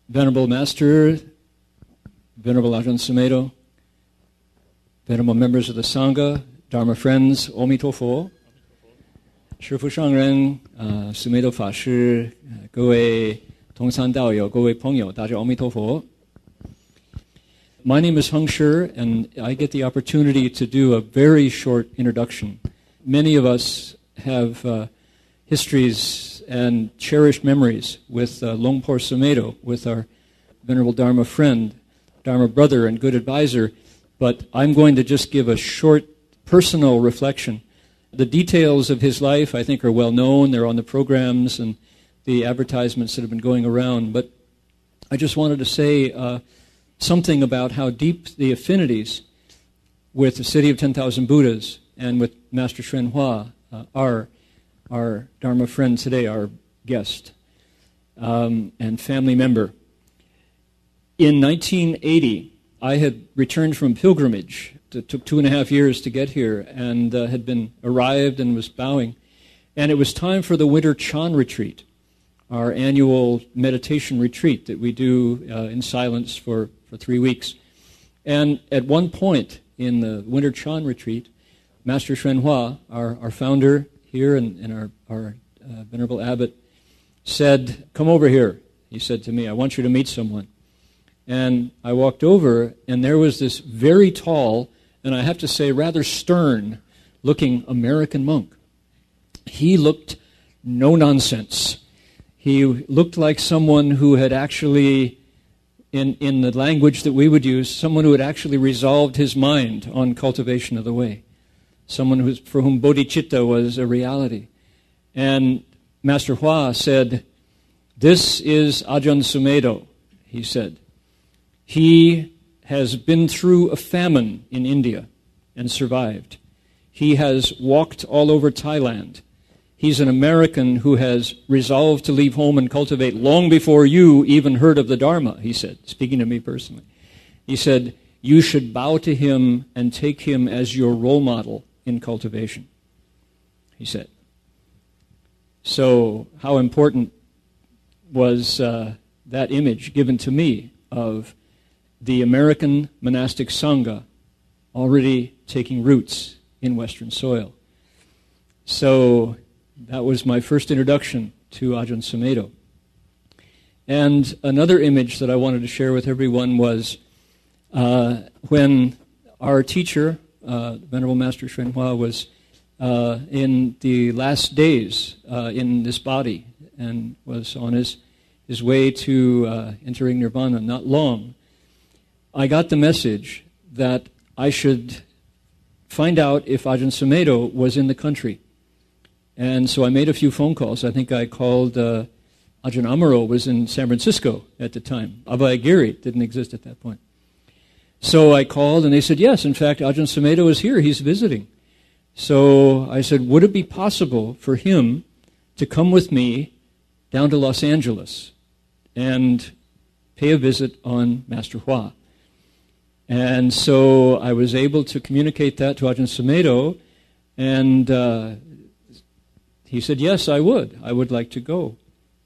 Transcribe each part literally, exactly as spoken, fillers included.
Venerable Master, Venerable Ajahn Sumedho, Venerable members of the Sangha, Dharma friends, Amitofo, 师父上人, uh, Sumedho 法师, 各位同参道友, 各位朋友, 大家 Amitofo. My name is Heng Shi, and I get the opportunity to do a very short introduction. Many of us have uh, histories and cherished memories with uh, Longpo Sumedho, with our Venerable Dharma friend, Dharma brother and good advisor, but I'm going to just give a short personal reflection. The details of his life, I think, are well known. They're on the programs and the advertisements that have been going around, but I just wanted to say uh, something about how deep the affinities with the City of ten thousand Buddhas and with Master Hsuan Hua uh, are. Our Dharma friend today, our guest um, and family member. In nineteen eighty, I had returned from pilgrimage. It took two and a half years to get here, and uh, had been arrived and was bowing. And it was time for the Winter Chan Retreat, our annual meditation retreat that we do uh, in silence for, for three weeks. And at one point in the Winter Chan Retreat, Master Hsuan Hua, our, our founder, here, and, and our, our uh, Venerable Abbot said, "Come over here," he said to me, "I want you to meet someone." And I walked over, and there was this very tall, and I have to say rather stern-looking American monk. He looked no nonsense. He looked like someone who had actually, in, in the language that we would use, someone who had actually resolved his mind on cultivation of the way. Someone who's, for whom bodhicitta was a reality. And Master Hua said, "This is Ajahn Sumedho," he said. "He has been through a famine in India and survived. He has walked all over Thailand. He's an American who has resolved to leave home and cultivate long before you even heard of the Dharma," he said, speaking to me personally. He said, "You should bow to him and take him as your role model in cultivation," he said. So how important was uh, that image given to me of the American monastic Sangha already taking roots in Western soil. So that was my first introduction to Ajahn Sumedho. And another image that I wanted to share with everyone was uh, when our teacher, Uh, Venerable Master Hsuan Hua, was uh, in the last days uh, in this body and was on his, his way to uh, entering nirvana not long. I got the message that I should find out if Ajahn Sumedho was in the country. And so I made a few phone calls. I think I called uh, Ajahn Amaro was in San Francisco at the time. Abhayagiri didn't exist at that point. So I called, and they said, yes, in fact, Ajahn Sumedho is here. He's visiting. So I said, would it be possible for him to come with me down to Los Angeles and pay a visit on Master Hua? And so I was able to communicate that to Ajahn Sumedho, and uh, he said, yes, I would. I would like to go.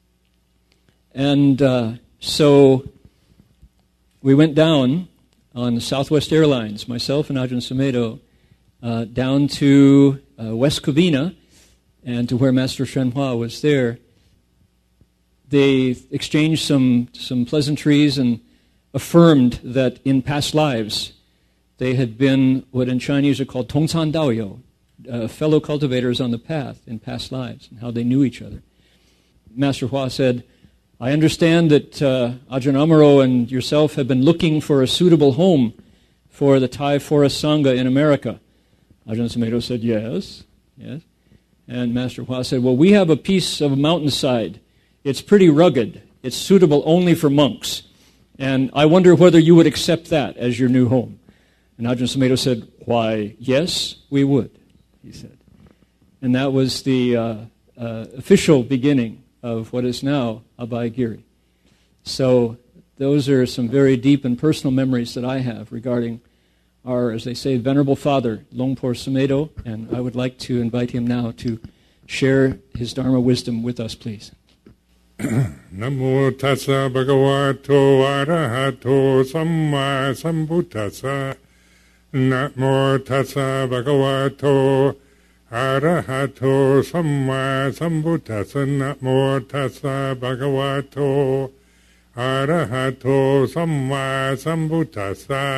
And uh, so we went down on Southwest Airlines, myself and Ajahn Sumedho, uh, down to uh, West Covina and to where Master Hsuan Hua was there. They exchanged some, some pleasantries and affirmed that in past lives they had been what in Chinese are called Tongcan Daoyo, uh, fellow cultivators on the path in past lives, and how they knew each other. Master Hua said, "I understand that uh, Ajahn Amaro and yourself have been looking for a suitable home for the Thai Forest Sangha in America." Ajahn Sumedho said, yes, yes. And Master Hua said, well, we have a piece of a mountainside. It's pretty rugged. It's suitable only for monks. And I wonder whether you would accept that as your new home. And Ajahn Sumedho said, why, yes, we would, he said. And that was the uh, uh, official beginning of what is now Abhayagiri. So those are some very deep and personal memories that I have regarding our, as they say, Venerable Father, Longpo Sumedho, and I would like to invite him now to share his Dharma wisdom with us, please. นะโมตัสสะภะคะวะโตอะระหะโตสัมมาสัมพุทธัสสะนะโมตัสสะภะคะวะโตอะระหะโตสัมมาสัมพุทธัสสะนะโมตัสสะภะคะวะโตอะระหะโตสัมมาสัมพุทธัสสะ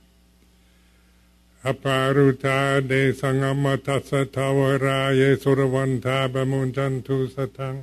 อปารุธาเดสังอมตัสสะทาวราเยสุรวันทาบมุนจันทุสตัง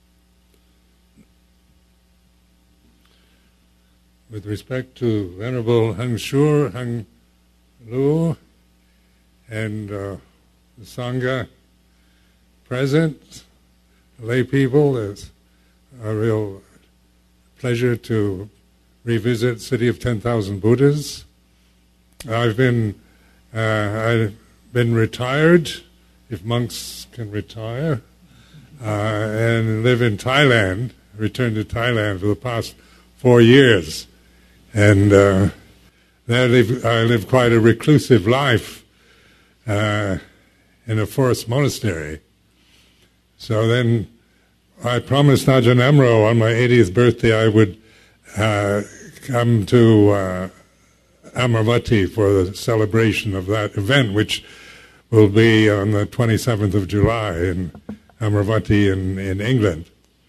With respect to Venerable Heng Shur, Heng Lu, and uh, the Sangha present, lay people, it's a real pleasure to revisit City of ten thousand Buddhas. I've been uh, I've been retired, if monks can retire, uh, and live in Thailand, returned to Thailand for the past four years. And uh, there I live, I live quite a reclusive life uh, in a forest monastery. So then I promised Ajahn Amaro on my eightieth birthday I would uh, come to uh, Amaravati for the celebration of that event, which will be on the twenty-seventh of July in Amaravati in, in England.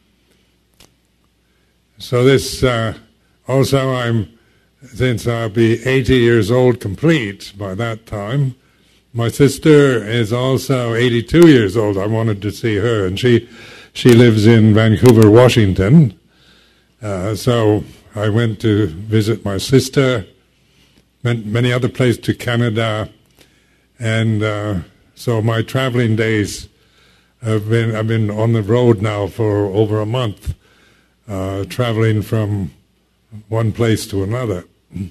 So this uh, also I'm, since I'll be eighty years old complete by that time, my sister is also eighty-two years old. I wanted to see her, and she she lives in Vancouver, Washington. Uh, so I went to visit my sister, went many other places to Canada, and uh, so my traveling days have been, I've been on the road now for over a month, uh, traveling from one place to another.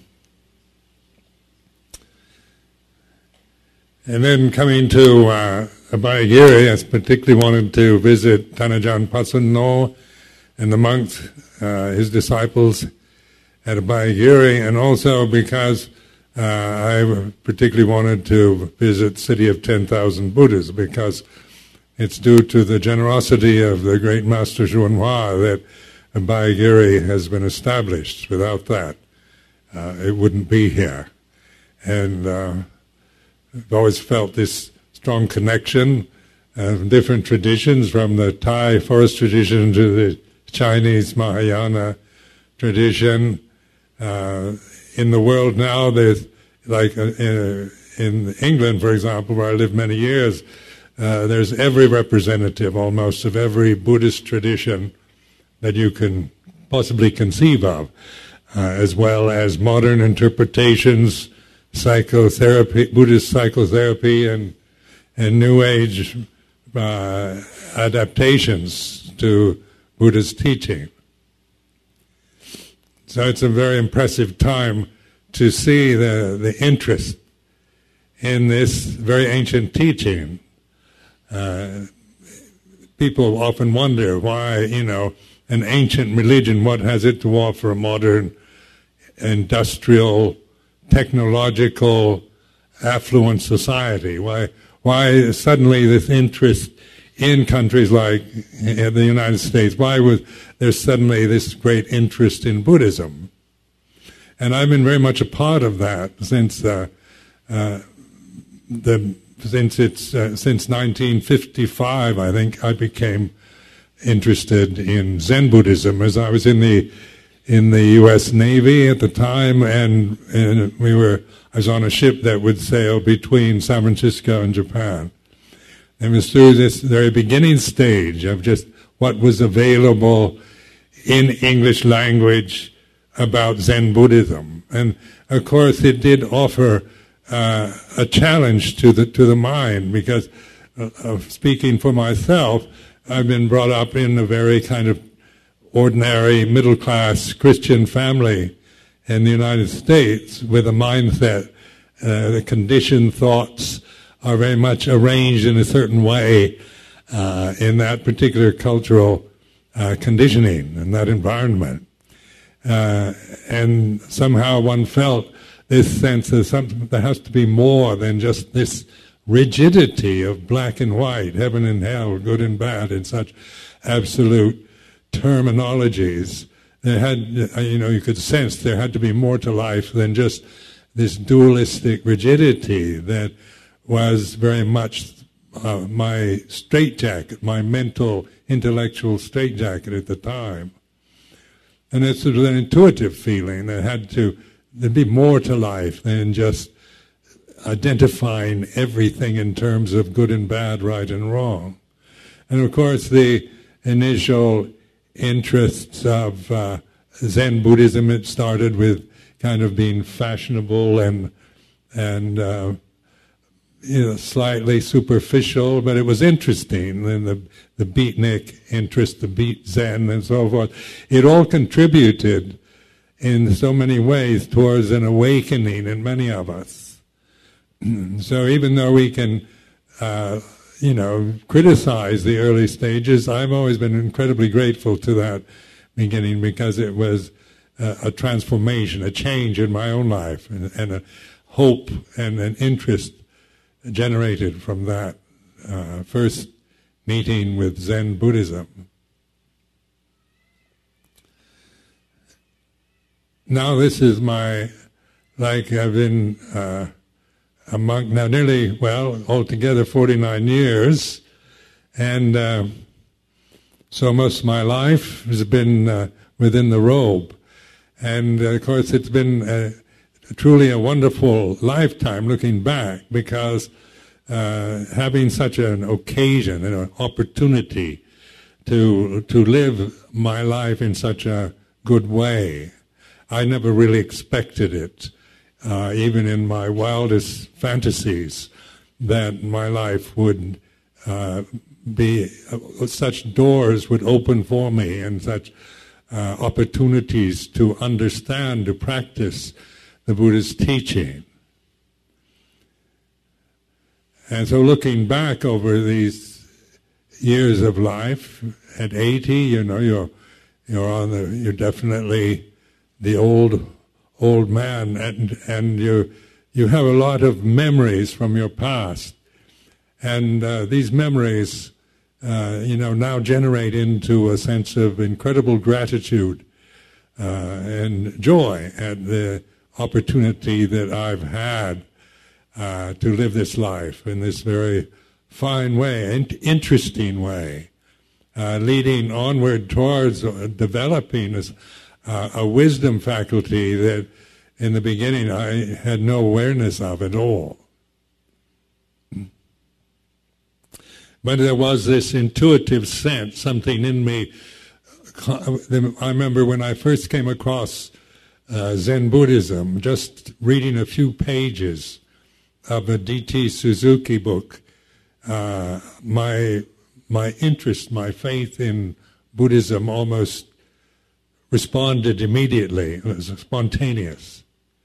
And then coming to uh, Abhayagiri, I particularly wanted to visit Thanajan Pasanno and the monks, uh, his disciples at Abhayagiri, and also because uh, I particularly wanted to visit City of ten thousand Buddhas, because it's due to the generosity of the great Master Zhuanhua that Abhayagiri has been established. Without that, uh, it wouldn't be here. And uh, I've always felt this strong connection of different traditions, from the Thai forest tradition to the Chinese Mahayana tradition. Uh, in the world now, there's, like uh, in, in England, for example, where I lived many years, uh, there's every representative almost of every Buddhist tradition that you can possibly conceive of, uh, as well as modern interpretations, psychotherapy, Buddhist psychotherapy, and and New Age uh, adaptations to Buddha's teaching. So it's a very impressive time to see the, the interest in this very ancient teaching. Uh, people often wonder why, you know, an ancient religion, what has it to offer a modern, industrial, technological, affluent society? Why, why suddenly this interest in countries like in the United States? Why was there suddenly this great interest in Buddhism? And I've been very much a part of that since uh, uh, the since it's uh, since nineteen fifty-five. I think I became interested in Zen Buddhism, as I was in the in the U S Navy at the time, and, and we were I was on a ship that would sail between San Francisco and Japan. And it was through this very beginning stage of just what was available in English language about Zen Buddhism. And of course it did offer uh, a challenge to the to the mind, because uh, of speaking for myself, I've been brought up in a very kind of ordinary middle-class Christian family in the United States with a mindset, uh, the conditioned thoughts are very much arranged in a certain way uh, in that particular cultural uh, conditioning and that environment. Uh, and somehow one felt this sense of something, there has to be more than just this rigidity of black and white, heaven and hell, good and bad, in such absolute terminologies. There had, you know, you could sense there had to be more to life than just this dualistic rigidity that was very much uh, my straitjacket, my mental, intellectual straitjacket at the time. And it's sort of an intuitive feeling that had to there'd be more to life than just identifying everything in terms of good and bad, right and wrong. And of course, the initial interests of uh, Zen Buddhism, it started with kind of being fashionable and and uh, you know, slightly superficial, but it was interesting. And the the beatnik interest, the beat Zen, and so forth, it all contributed in so many ways towards an awakening in many of us. So even though we can, uh, you know, criticize the early stages, I've always been incredibly grateful to that beginning because it was a, a transformation, a change in my own life, and, and a hope and an interest generated from that uh, first meeting with Zen Buddhism. Now this is my, like I've been uh, a monk now nearly, well, altogether forty-nine years, and uh, so most of my life has been uh, within the robe. And uh, of course it's been uh, truly a wonderful lifetime looking back, because uh, having such an occasion and an opportunity to to live my life in such a good way, I never really expected it, uh, even in my wildest fantasies, that my life would uh, be, uh, such doors would open for me and such uh, opportunities to understand, to practice the Buddha's teaching. And so looking back over these years of life, at eighty, you know, you're you're on the, you're definitely the old old man, and and you you have a lot of memories from your past, and uh, these memories, uh, you know, now generate into a sense of incredible gratitude uh, and joy at the opportunity that I've had uh, to live this life in this very fine way, and interesting way, uh, leading onward towards developing as Uh, a wisdom faculty that in the beginning I had no awareness of at all. But there was this intuitive sense, something in me. I remember when I first came across uh, Zen Buddhism, just reading a few pages of a D T Suzuki book, uh, my my interest, my faith in Buddhism almost responded immediately. It was spontaneous.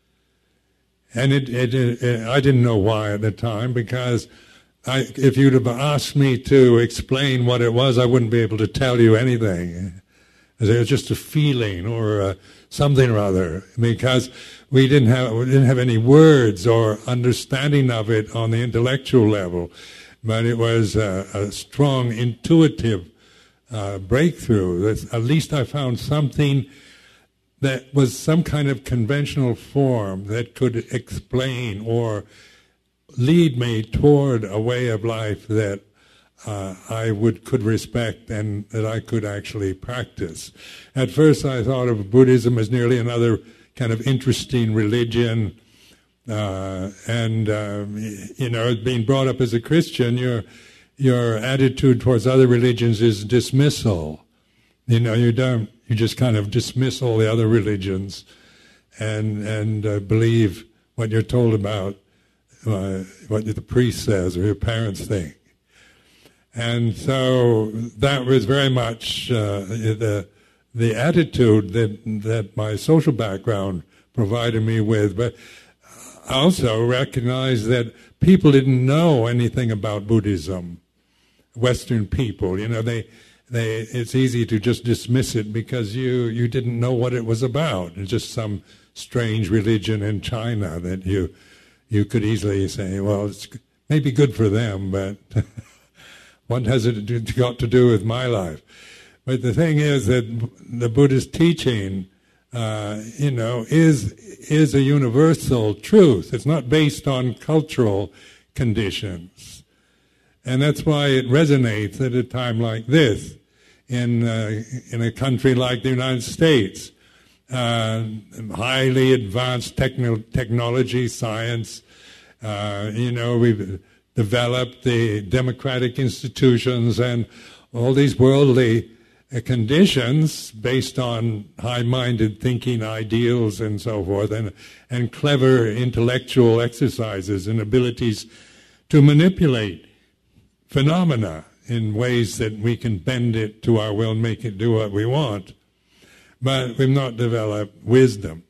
And it, it, it, I didn't know why at the time, because I, if you'd have asked me to explain what it was, I wouldn't be able to tell you anything. It was just a feeling or uh, something or other, because we didn't have we didn't have any words or understanding of it on the intellectual level, but it was a, a strong intuitive Uh, breakthrough. That's, at least I found something that was some kind of conventional form that could explain or lead me toward a way of life that uh, I would could respect and that I could actually practice. At first I thought of Buddhism as nearly another kind of interesting religion, uh, and um, you know, being brought up as a Christian, you're your attitude towards other religions is dismissal. You know, you don't, you just kind of dismiss all the other religions and and uh, believe what you're told about, uh, what the priest says or your parents think. And so that was very much uh, the the attitude that that my social background provided me with. But I also recognized that people didn't know anything about Buddhism. Western people, you know, they, they, it's easy to just dismiss it because you, you didn't know what it was about. It's just some strange religion in China that you, you could easily say, well, it's maybe good for them, but what has it got to do with my life? But the thing is that the Buddhist teaching, uh, you know, is is a universal truth. It's not based on cultural conditions. And that's why it resonates at a time like this in uh, in a country like the United States. Uh, highly advanced techno- technology, science, uh, you know, we've developed the democratic institutions and all these worldly uh, conditions based on high-minded thinking ideals and so forth, and, and clever intellectual exercises and abilities to manipulate phenomena in ways that we can bend it to our will and make it do what we want. But we've not developed wisdom.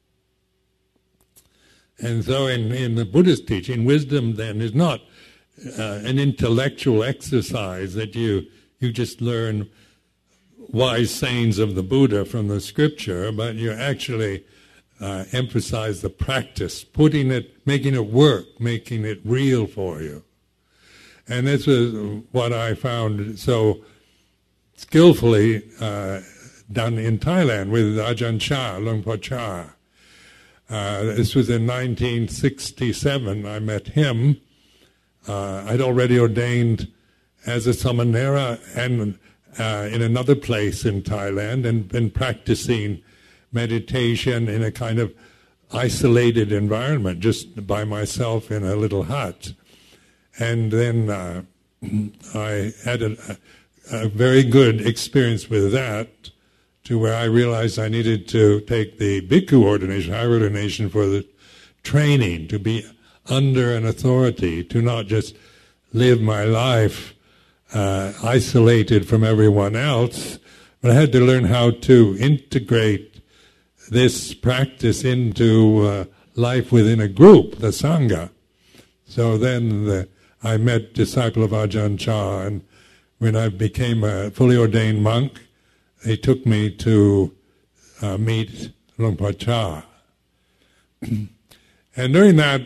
And so in, in the Buddhist teaching, wisdom then is not uh, an intellectual exercise that you, you just learn wise sayings of the Buddha from the scripture, but you actually uh, emphasize the practice, putting it, making it work, making it real for you. And this is what I found so skillfully uh, done in Thailand with Ajahn Chah, Luang Por Chah. Uh, this was in nineteen sixty-seven. I met him. Uh, I'd already ordained as a samanera and uh, in another place in Thailand and been practicing meditation in a kind of isolated environment, just by myself in a little hut. And then uh, I had a, a very good experience with that, to where I realized I needed to take the bhikkhu ordination, higher ordination, for the training, to be under an authority, to not just live my life uh, isolated from everyone else, but I had to learn how to integrate this practice into uh, life within a group, the Sangha. So then the, I met disciple of Ajahn Chah, and when I became a fully ordained monk, he took me to uh, meet Luang Por Chah. And during that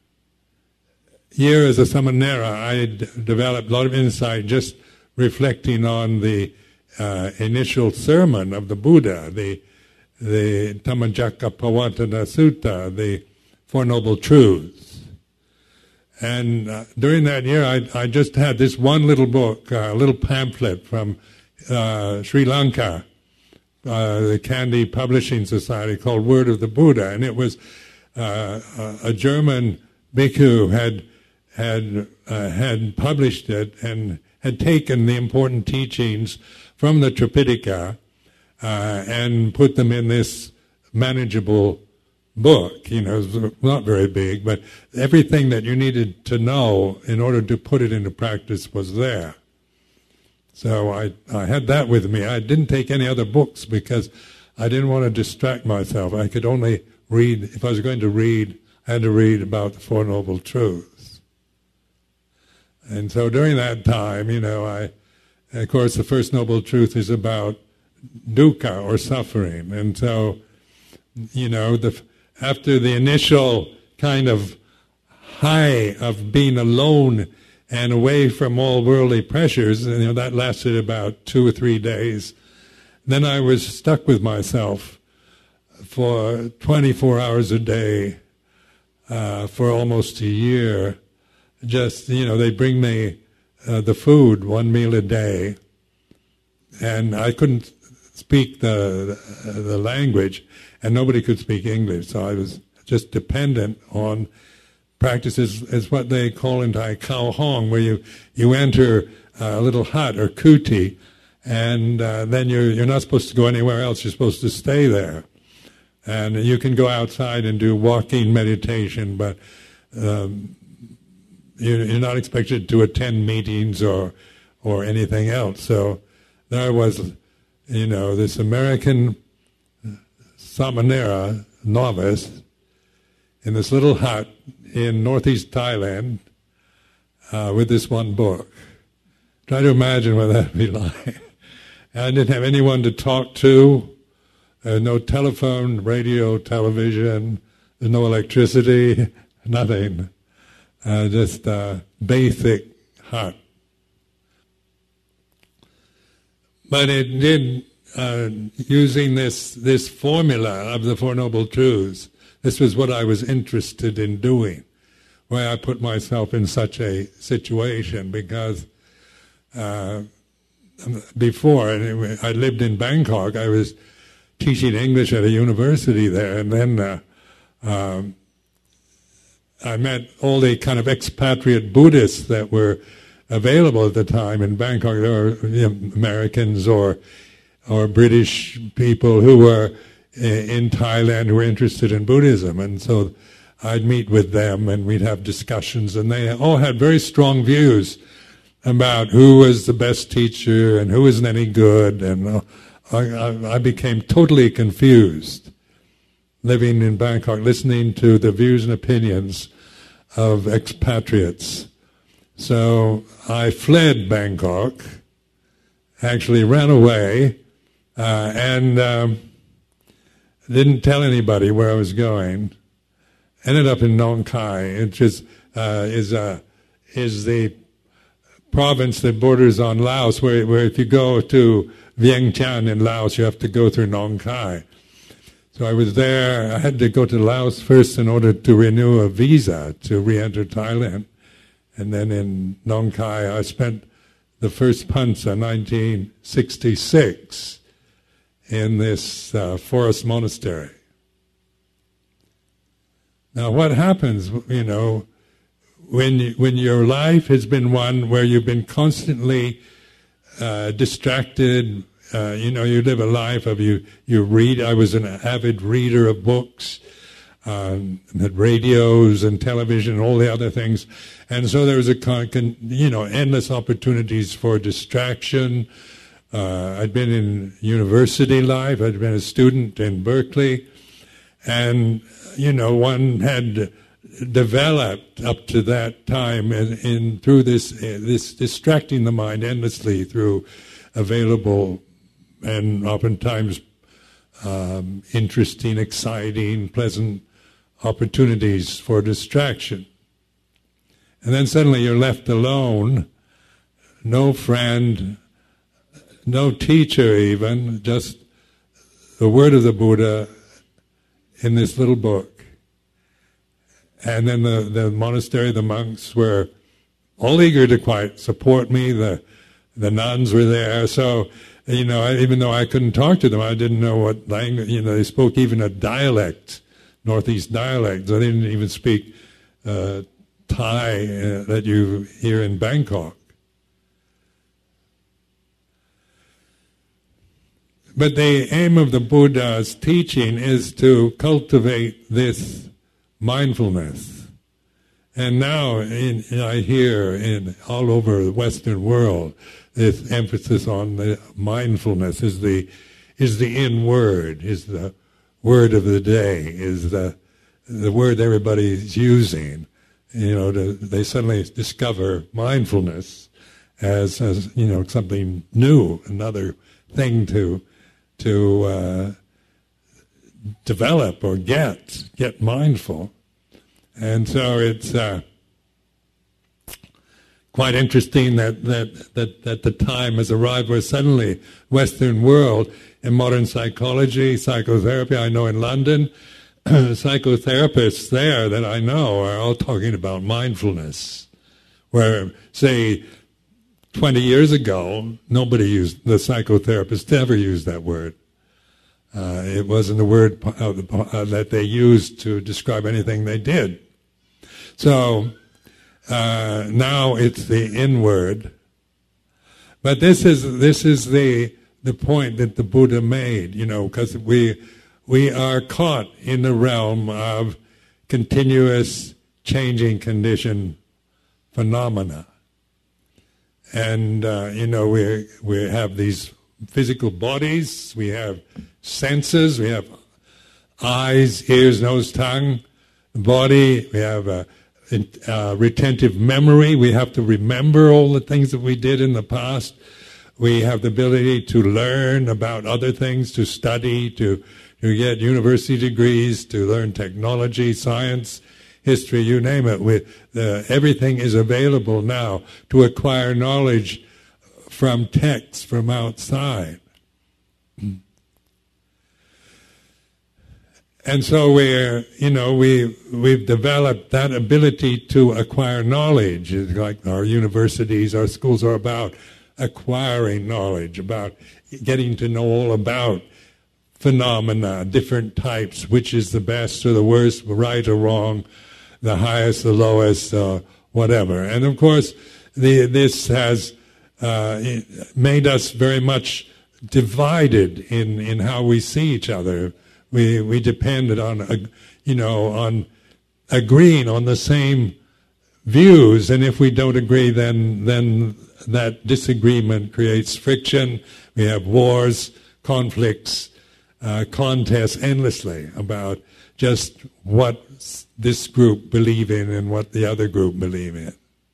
year as a samanera, I d- developed a lot of insight just reflecting on the uh, initial sermon of the Buddha, the the Dhammacakkappavattana Sutta, the Four Noble Truths. And uh, during that year, I, I just had this one little book, a uh, little pamphlet from Uh, Sri Lanka, uh, the Kandy Publishing Society, called Word of the Buddha, and it was uh, a, a German bhikkhu had had uh, had published it and had taken the important teachings from the Tripitaka uh, and put them in this manageable book. You know, it was not very big, but everything that you needed to know in order to put it into practice was there. So I, I had that with me. I didn't take any other books because I didn't want to distract myself. I could only read, if I was going to read, I had to read about the Four Noble Truths. And so during that time, you know, I, of course, the first Noble Truth is about dukkha, or suffering. And so, you know, the, after the initial kind of high of being alone and away from all worldly pressures, you know, that lasted about two or three days. Then I was stuck with myself for twenty-four hours a day uh, for almost a year. Just, you know, they bring me uh, the food, one meal a day, and I couldn't speak the, the the language, and nobody could speak English, so I was just dependent on practices is what they call in Thai khao hong, where you, you enter a little hut or kuti, and uh, then you're, you're not supposed to go anywhere else. You're supposed to stay there. And you can go outside and do walking meditation, but um, you're, you're not expected to attend meetings or or anything else. So there was, you know, this American samanera novice in this little hut in northeast Thailand uh, with this one book. Try to imagine what that would be like. I didn't have anyone to talk to, uh, no telephone, radio, television, there's no electricity, nothing. Uh, just uh, basic hut. but it did, uh, using this, this formula of the Four Noble Truths, this was what I was interested in doing, why I put myself in such a situation, because uh, before, I lived in Bangkok, I was teaching English at a university there, and then uh, um, I met all the kind of expatriate Buddhists that were available at the time in Bangkok. There were you know, Americans or or British people who were in Thailand who were interested in Buddhism, and so I'd meet with them and we'd have discussions, and they all had very strong views about who was the best teacher and who isn't any good, and uh, I, I became totally confused living in Bangkok, listening to the views and opinions of expatriates. So I fled Bangkok, actually ran away, uh, and um, didn't tell anybody where I was going. Ended up in Nong Khai, which is, uh, is, uh, is the province that borders on Laos, where, where if you go to Vientiane in Laos, you have to go through Nong Khai. So I was there. I had to go to Laos first in order to renew a visa to re-enter Thailand. And then in Nong Khai, I spent the first Pansa, nineteen sixty-six, in this uh, forest monastery. Now what happens, you know, when, you, when your life has been one where you've been constantly uh, distracted, uh, you know, you live a life of you, you read. I was an avid reader of books, um, had radios and television and all the other things. And so there was a, con, con, you know, endless opportunities for distraction. Uh, I'd been in university life. I'd been a student in Berkeley. And, you know, one had developed up to that time in, in through this, uh, this distracting the mind endlessly through available and oftentimes um, interesting, exciting, pleasant opportunities for distraction. And then suddenly you're left alone, no friend, no teacher even, just the word of the Buddha in this little book. And then the, the monastery, the monks were all eager to quite support me. The, the nuns were there. So, you know, I, even though I couldn't talk to them, I didn't know what language, you know, they spoke even a dialect, Northeast dialect. They didn't even speak uh, Thai uh, that you hear in Bangkok. But the aim of the Buddha's teaching is to cultivate this mindfulness. And now in, I hear in all over the Western world this emphasis on the mindfulness is the is the in word, is the word of the day, is the the word everybody's using. You know, to, they suddenly discover mindfulness as, as you know, something new, another thing to to uh, develop or get, get mindful. And so it's uh, quite interesting that, that, that, that the time has arrived where suddenly Western world in modern psychology, psychotherapy, I know in London, psychotherapists there that I know are all talking about mindfulness, where, say, twenty years ago, nobody used, the psychotherapist ever used that word. Uh, it wasn't a word uh, uh, that they used to describe anything they did. So uh, now it's the inward. But this is this is the the point that the Buddha made, you know, because we we are caught in the realm of continuous changing condition phenomena. And, uh, you know, we we have these physical bodies, we have senses, we have eyes, ears, nose, tongue, body, we have a, a retentive memory, we have to remember all the things that we did in the past. We have the ability to learn about other things, to study, to, to get university degrees, to learn technology, science, history, you name it. We, uh, everything is available now to acquire knowledge from texts from outside. And so we're, you know, we, we've developed that ability to acquire knowledge. It's like our universities, our schools are about acquiring knowledge, about getting to know all about phenomena, different types, which is the best or the worst, right or wrong, the highest, the lowest, uh, whatever. And of course, the, this has uh, made us very much divided in, in how we see each other. We we depended on, uh, you know, on agreeing on the same views, and if we don't agree, then then that disagreement creates friction. We have wars, conflicts, uh, contests endlessly about just what this group believe in and what the other group believe in.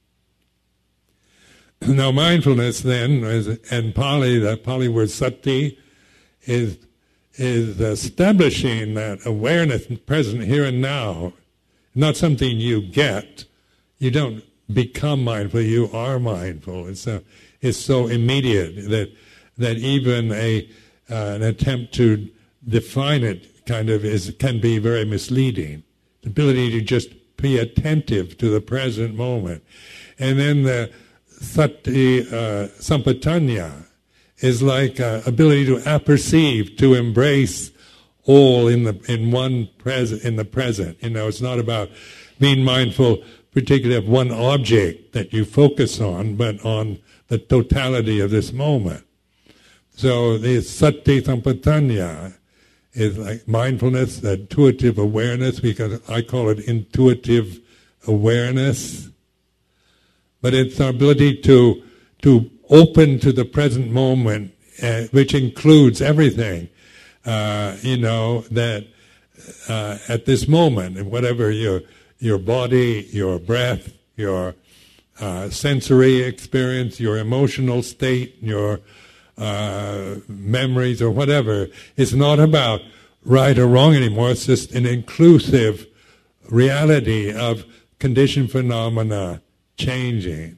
Now, mindfulness then, is, and Pali, the Pali word sati, is is establishing that awareness present here and now, not something you get. You don't become mindful, you are mindful. It's, a, it's so immediate that that even a uh, an attempt to define it kind of is can be very misleading. The ability to just be attentive to the present moment. And then the sati uh, sampatanya is like uh, ability to apperceive, to embrace all in the in one present in the present. You know, it's not about being mindful, particularly of one object that you focus on, but on the totality of this moment. So the sati sampatanya is like mindfulness, intuitive awareness. Because I call it intuitive awareness, but it's our ability to to open to the present moment, uh, which includes everything, uh, you know, that uh, at this moment, whatever your your body, your breath, your uh, sensory experience, your emotional state, your uh, memories or whatever, it's not about right or wrong anymore. It's just an inclusive reality of conditioned phenomena changing.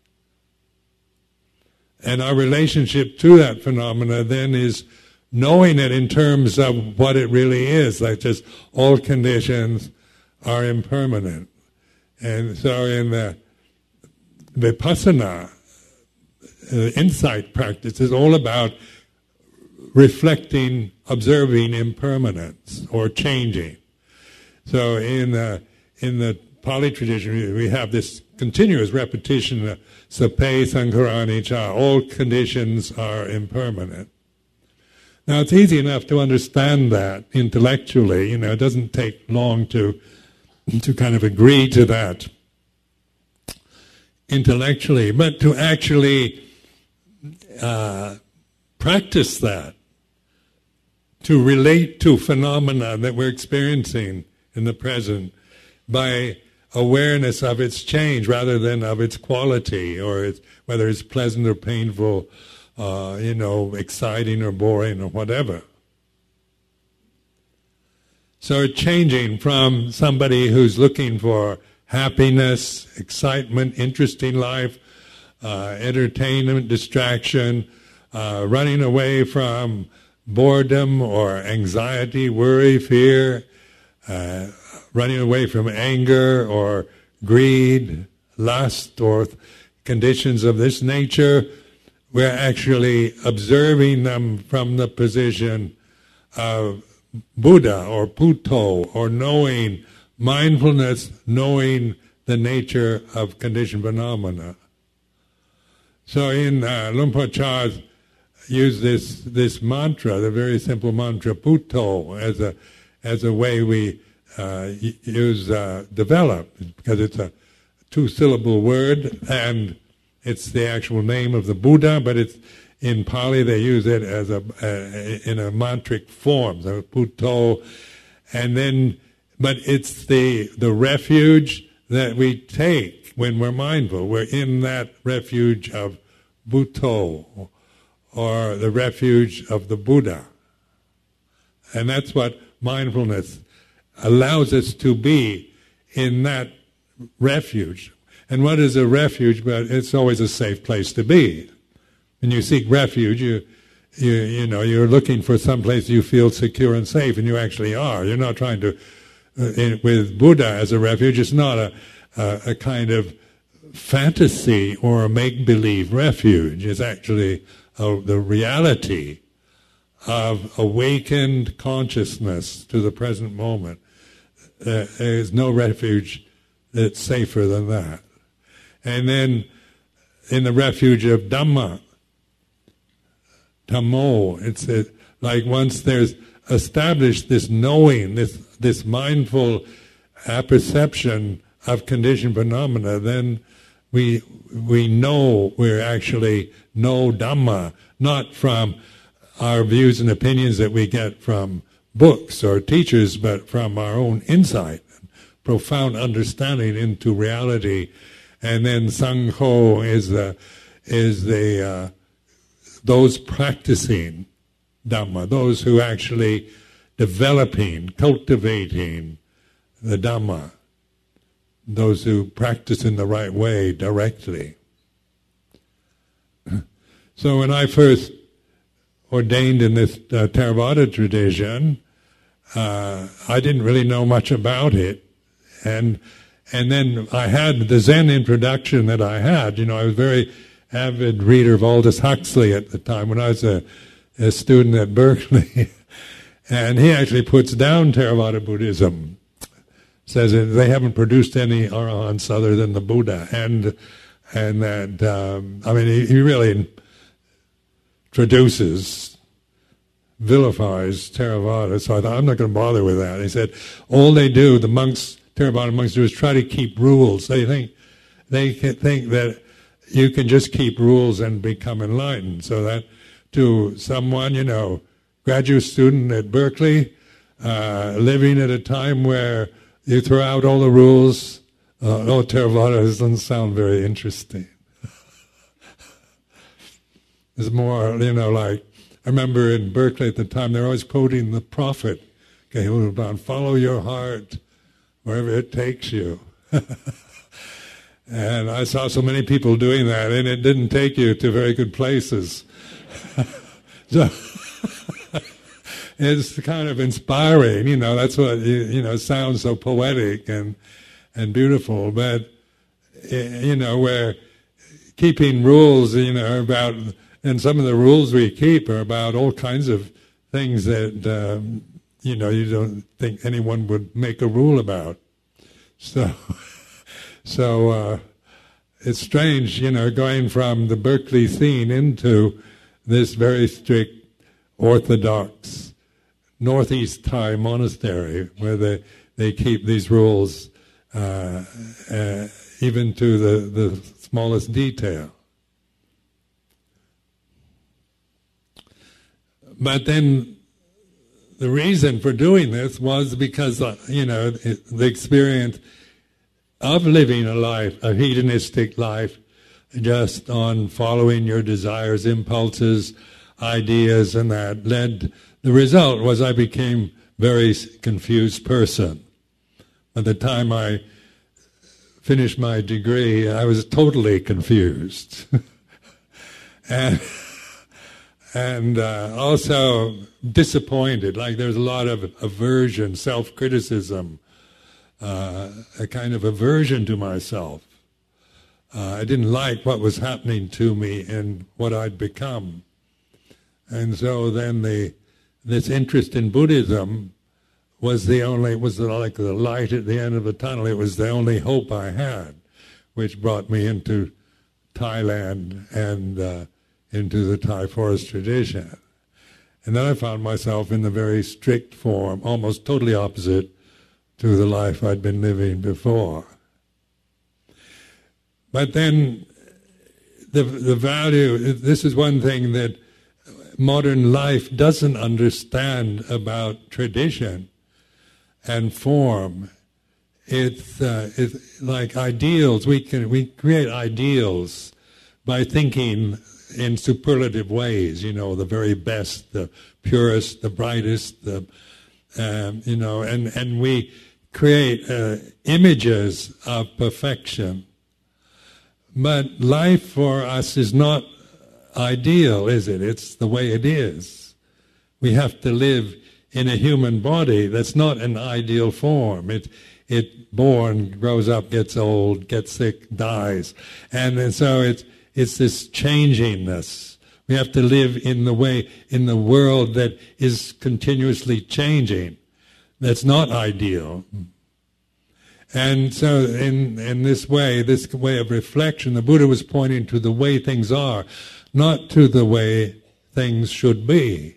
And our relationship to that phenomena then is knowing it in terms of what it really is, like just all conditions are impermanent. And so in the Vipassana, uh, insight practice is all about reflecting, observing impermanence or changing. So in the, in the Pali tradition, we have this continuous repetition of sape sankarani cha, all conditions are impermanent. Now it's easy enough to understand that intellectually, you know, it doesn't take long to to kind of agree to that intellectually, but to actually uh, practice that, to relate to phenomena that we're experiencing in the present by awareness of its change rather than of its quality, or its, whether it's pleasant or painful, uh, you know, exciting or boring or whatever. So changing from somebody who's looking for happiness, excitement, interesting life, uh, entertainment, distraction, uh, running away from boredom or anxiety, worry, fear, uh, running away from anger or greed, lust, or th- conditions of this nature, we're actually observing them from the position of Buddha or Puto, or knowing, mindfulness, knowing the nature of conditioned phenomena. So in uh, Luang Por Chah use this this mantra, the very simple mantra Puto, as a as a way we uh, use uh, develop, because it's a two-syllable word and it's the actual name of the Buddha, but it's in Pali they use it as a uh, in a mantric form, so Puto, and then but it's the the refuge that we take when we're mindful. We're in that refuge of Buddho, or the refuge of the Buddha. And that's what mindfulness allows us to be, in that refuge. And what is a refuge? But it's always a safe place to be. when you seek refuge, you, you, you know, you're looking for some place you feel secure and safe, and you actually are. You're not trying to, uh, in, with Buddha as a refuge, it's not a, a, a kind of fantasy or a make-believe refuge. It's actually a, the reality of awakened consciousness to the present moment. Uh, there is no refuge that's safer than that. And then in the refuge of Dhamma, Dhammo, it's uh, like once there's established this knowing, this this mindful apperception of conditioned phenomena, then we we know we're actually know Dhamma, not from our views and opinions that we get from books or teachers, but from our own insight, profound understanding into reality. And then Sangho is the is the uh, those practicing Dhamma, those who actually developing, cultivating the Dhamma, those who practice in the right way directly. So when I first ordained in this uh, Theravada tradition, uh, I didn't really know much about it, and and then I had the Zen introduction that I had. You know, I was a very avid reader of Aldous Huxley at the time when I was a, a student at Berkeley, and he actually puts down Theravada Buddhism, says that they haven't produced any arahants other than the Buddha, and and that um, I mean he, he really traduces, vilifies Theravada. So I thought, I'm not going to bother with that. He said, all they do, the monks, Theravada monks do, is try to keep rules. They think they can think that you can just keep rules and become enlightened. So that to someone, you know, graduate student at Berkeley, uh, living at a time where you throw out all the rules, uh, oh, Theravada doesn't sound very interesting. It's more, you know, like, I remember in Berkeley at the time, they're always quoting the prophet, okay, who was about, follow your heart wherever it takes you. And I saw so many people doing that, and it didn't take you to very good places. So it's kind of inspiring, you know, that's what, you, you know, sounds so poetic and, and beautiful, but, you know, where keeping rules, you know, about... And some of the rules we keep are about all kinds of things that, um, you know, you don't think anyone would make a rule about. So, so uh, it's strange, you know, going from the Berkeley scene into this very strict Orthodox Northeast Thai monastery where they, they keep these rules uh, uh, even to the, the smallest detail. But then the reason for doing this was because, uh, you know, the experience of living a life, a hedonistic life, just on following your desires, impulses, ideas, and that led, the result was I became a very confused person. By the time I finished my degree, I was totally confused. and... And uh, also disappointed, like there's a lot of aversion, self-criticism, uh, a kind of aversion to myself. Uh, I didn't like what was happening to me and what I'd become. And so then the this interest in Buddhism was the only, was the, like the light at the end of the tunnel. It was the only hope I had, which brought me into Thailand and uh, into the Thai forest tradition. And then I found myself in the very strict form, almost totally opposite to the life I'd been living before. But then the the value, this is one thing that modern life doesn't understand about tradition and form. It's, uh, it's like ideals. We can we create ideals by thinking in superlative ways, you know, the very best, the purest, the brightest, the, um, you know, and, and we create uh, images of perfection. But life for us is not ideal, is it? It's the way it is. We have to live in a human body that's not an ideal form. It it born, grows up, gets old, gets sick, dies. And, and so it's it's this changingness. We have to live in the way, in the world that is continuously changing. That's not ideal. And so in, in this way, this way of reflection, the Buddha was pointing to the way things are, not to the way things should be.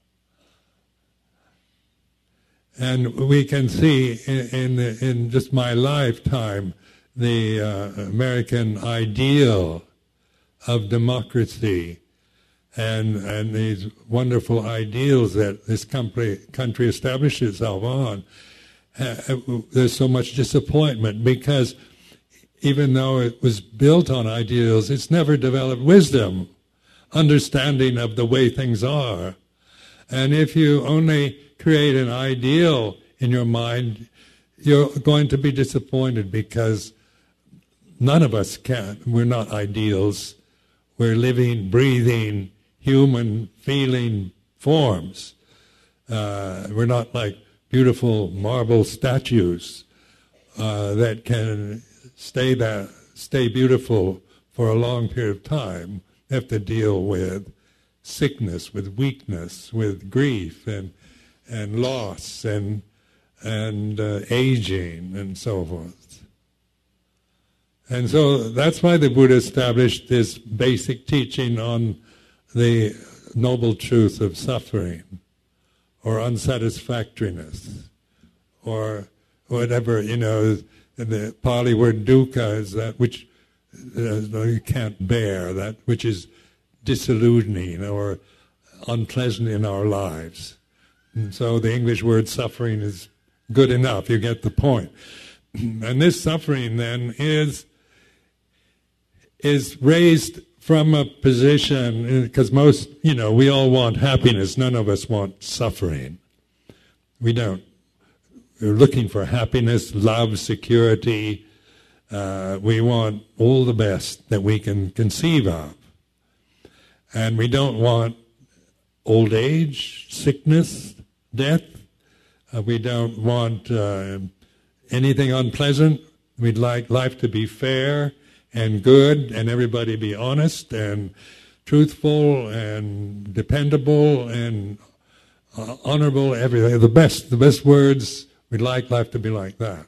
And we can see in in, in just my lifetime the uh, American ideal of democracy and and these wonderful ideals that this country country established itself on. Uh, there's so much disappointment because even though it was built on ideals, it's never developed wisdom, understanding of the way things are. And if you only create an ideal in your mind, you're going to be disappointed because none of us can. We're not ideals. We're living, breathing, human, feeling forms. Uh, we're not like beautiful marble statues uh, that can stay that stay beautiful for a long period of time. We have to deal with sickness, with weakness, with grief, and and loss, and and uh, aging, and so forth. And so that's why the Buddha established this basic teaching on the noble truth of suffering, or unsatisfactoriness, or whatever, you know, the Pali word dukkha is that which uh, you can't bear, that which is disillusioning or unpleasant in our lives. And so the English word suffering is good enough, you get the point. And this suffering then is is raised from a position, because most, you know, we all want happiness, none of us want suffering. We don't. We're looking for happiness, love, security. Uh, we want all the best that we can conceive of. And we don't want old age, sickness, death. Uh, we don't want uh, anything unpleasant. We'd like life to be fair and good, and everybody be honest and truthful and dependable and uh, honorable. Everything, the best, the best words. We'd like life to be like that.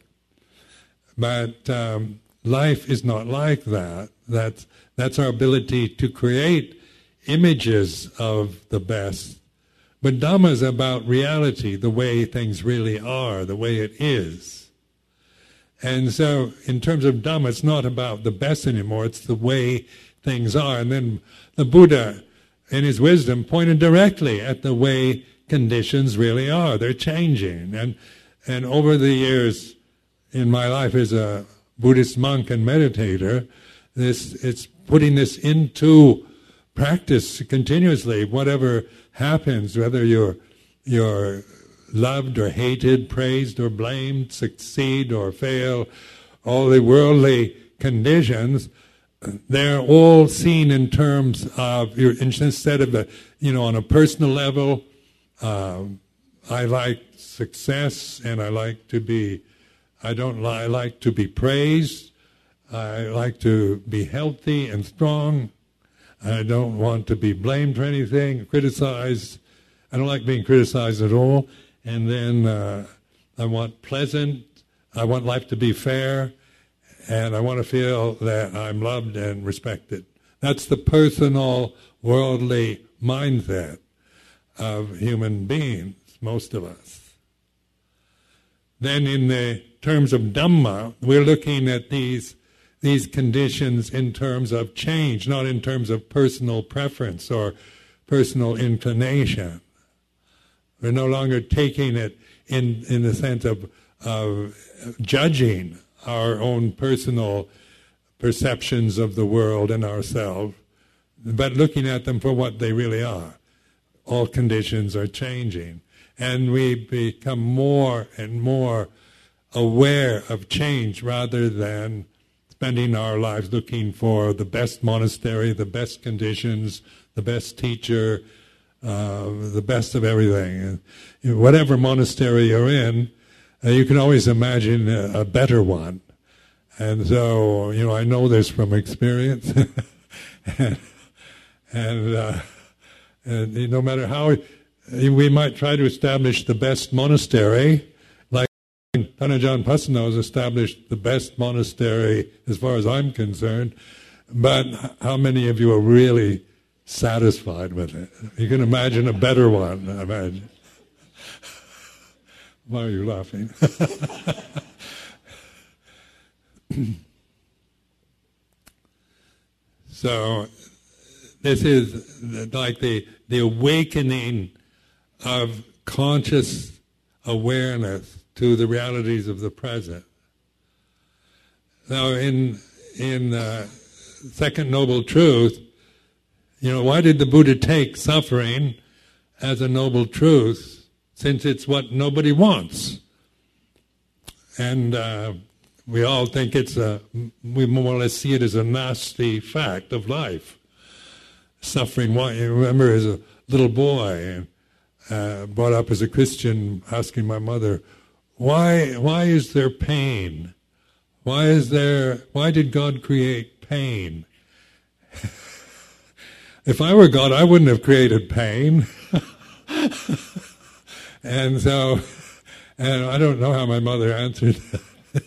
But um, life is not like that. That's that's our ability to create images of the best. But Dhamma is about reality, the way things really are, the way it is. And so in terms of Dhamma, it's not about the best anymore, it's the way things are. And then the Buddha, in his wisdom, pointed directly at the way conditions really are. They're changing. And and over the years in my life as a Buddhist monk and meditator, this it's putting this into practice continuously. Whatever happens, whether you're you're loved or hated, praised or blamed, succeed or fail, all the worldly conditions, they're all seen in terms of, instead of the, you know, on a personal level, uh, I like success and I like to be, I don't li- I like to be praised, I like to be healthy and strong, I don't want to be blamed for anything, criticized, I don't like being criticized at all. And then uh, I want pleasant, I want life to be fair, and I want to feel that I'm loved and respected. That's the personal, worldly mindset of human beings, most of us. Then in the terms of Dhamma, we're looking at these, these conditions in terms of change, not in terms of personal preference or personal inclination. We're no longer taking it in, in the sense of, of judging our own personal perceptions of the world and ourselves, but looking at them for what they really are. All conditions are changing. And we become more and more aware of change rather than spending our lives looking for the best monastery, the best conditions, the best teacher, uh, the best of everything. And, you know, whatever monastery you're in, uh, you can always imagine a, a better one. And so, you know, I know this from experience. and and, uh, and you know, no matter how, we might try to establish the best monastery, like Thanajan Pasano has established the best monastery as far as I'm concerned, but how many of you are really satisfied with it? You can imagine a better one, I imagine. Why are you laughing? So this is like the, the awakening of conscious awareness to the realities of the present. Now in in uh, Second Noble Truth, you know, why did the Buddha take suffering as a noble truth, since it's what nobody wants? And uh, we all think it's a, we more or less see it as a nasty fact of life. Suffering, why, you remember as a little boy, uh, brought up as a Christian, asking my mother, why, why is there pain? Why is there, why did God create pain? If I were God, I wouldn't have created pain. And so, and I don't know how my mother answered that.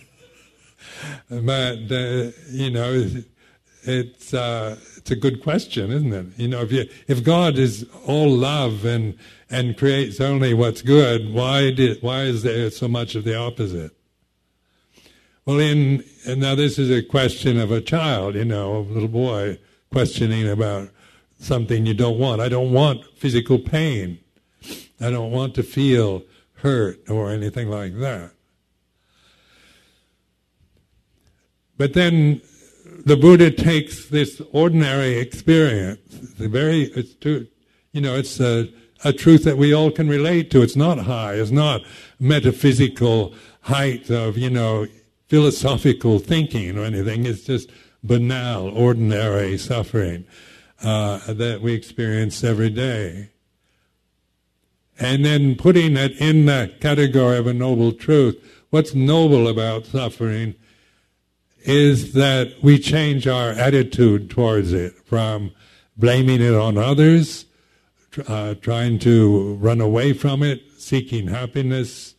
But, uh, you know, it's uh, it's a good question, isn't it? You know, if you, if God is all love and and creates only what's good, why did why is there so much of the opposite? Well, in and now this is a question of a child, you know, a little boy questioning about something you don't want. I don't want physical pain. I don't want to feel hurt or anything like that. But then the Buddha takes this ordinary experience, the very, it's too, you know, it's a, a truth that we all can relate to. It's not high, it's not metaphysical height of, you know, philosophical thinking or anything. It's just banal, ordinary suffering uh, that we experience every day. And then putting it in that category of a noble truth, what's noble about suffering is that we change our attitude towards it from blaming it on others, uh, trying to run away from it, seeking happiness,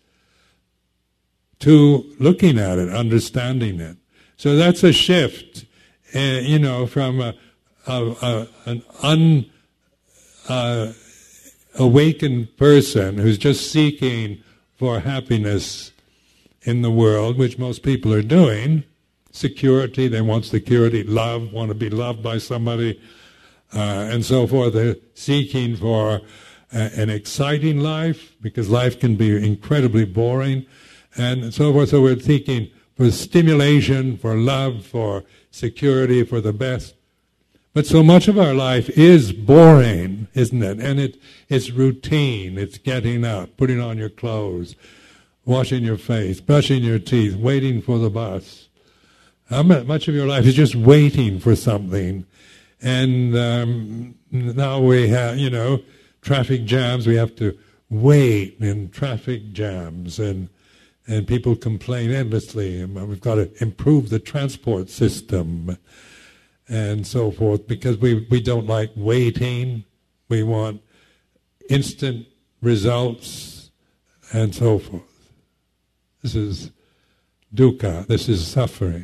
to looking at it, understanding it. So that's a shift, uh, you know, from a, a, a, an un, uh, awakened person who's just seeking for happiness in the world, which most people are doing. Security, they want security, love, want to be loved by somebody, uh, and so forth. They're seeking for uh, an exciting life, because life can be incredibly boring, and so forth. So we're seeking for stimulation, for love, for security, for the best. But so much of our life is boring, isn't it? And it, it's routine. It's getting up, putting on your clothes, washing your face, brushing your teeth, waiting for the bus. How much of your life is just waiting for something? And um, now we have, you know, traffic jams. We have to wait in traffic jams, and and people complain endlessly. We've got to improve the transport system and so forth, because we, we don't like waiting. We want instant results and so forth. This is dukkha. This is suffering.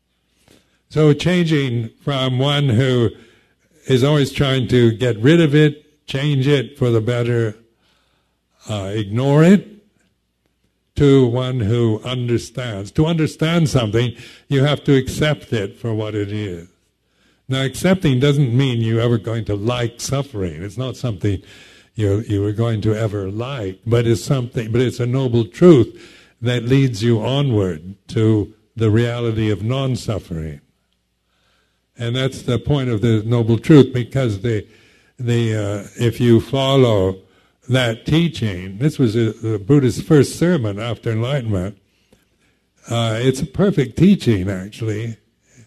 So changing from one who is always trying to get rid of it, change it for the better, uh, ignore it, to one who understands. To understand something, you have to accept it for what it is. Now, accepting doesn't mean you're ever going to like suffering. It's not something you you are going to ever like, but it's something. But it's a noble truth that leads you onward to the reality of non-suffering. And that's the point of the noble truth, because the the uh, if you follow that teaching, this was a, the Buddha's first sermon after enlightenment. Uh, it's a perfect teaching, actually,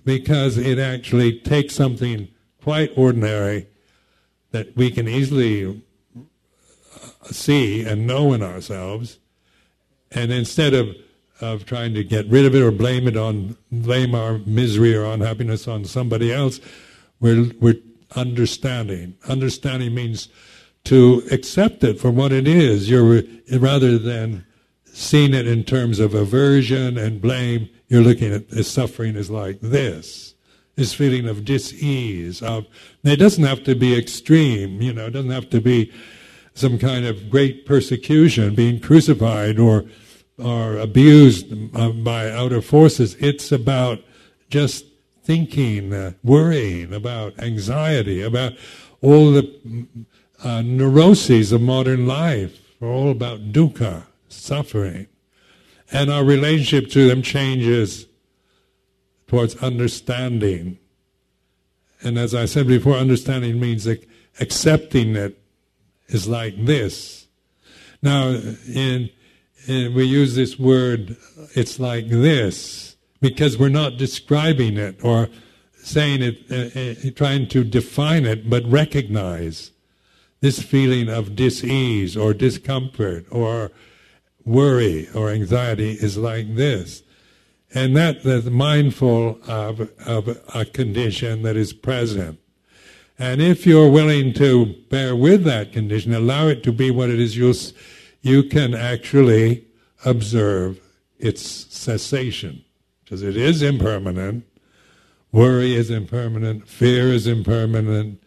because it actually takes something quite ordinary that we can easily see and know in ourselves, and instead of of trying to get rid of it or blame it on blame our misery or unhappiness on somebody else, we're we're understanding. Understanding means to accept it for what it is. You're rather than seeing it in terms of aversion and blame, you're looking at the suffering as like this. This feeling of dis-ease. Of, it doesn't have to be extreme, you know, it doesn't have to be some kind of great persecution, being crucified or or abused by outer forces. It's about just thinking, uh, worrying, about anxiety, about all the uh, neuroses of modern life, are all about dukkha, suffering. And our relationship to them changes towards understanding. And as I said before, understanding means that accepting it is like this. Now, in, in we use this word, it's like this, because we're not describing it or saying it, uh, uh, trying to define it, but recognize this feeling of dis-ease or discomfort or worry or anxiety is like this. And that that's mindful of, of a condition that is present. And if you're willing to bear with that condition, allow it to be what it is, you'll, you can actually observe its cessation. Because it is impermanent. Worry is impermanent. Fear is impermanent.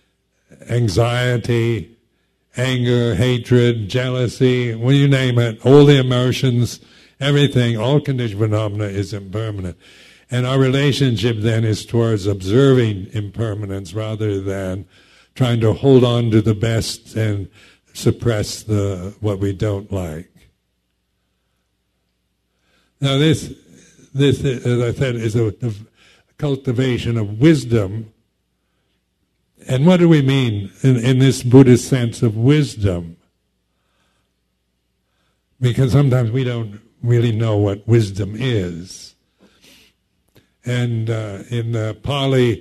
Anxiety, anger, hatred, jealousy, when you name it, all the emotions, everything, all conditioned phenomena is impermanent. And our relationship then is towards observing impermanence rather than trying to hold on to the best and suppress the what we don't like. Now this, this, as I said, is a, a cultivation of wisdom. And what do we mean in, in this Buddhist sense of wisdom? Because sometimes we don't really know what wisdom is. And uh, in the Pali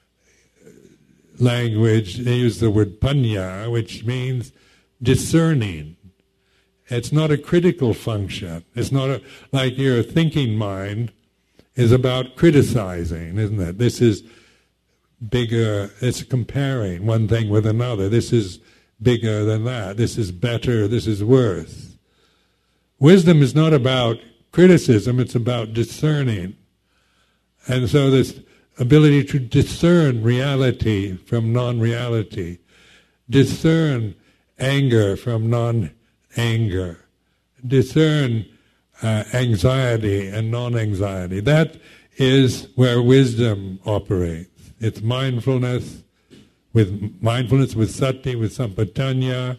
language, they use the word panya, which means discerning. It's not a critical function. It's not a, like your thinking mind is about criticizing, isn't it? This is bigger, it's comparing one thing with another. This is bigger than that. This is better, this is worse. Wisdom is not about criticism, it's about discerning. And so this ability to discern reality from non-reality, discern anger from non-anger, discern uh, anxiety and non-anxiety. That is where wisdom operates. It's mindfulness, with mindfulness, with sati, with sampajanya.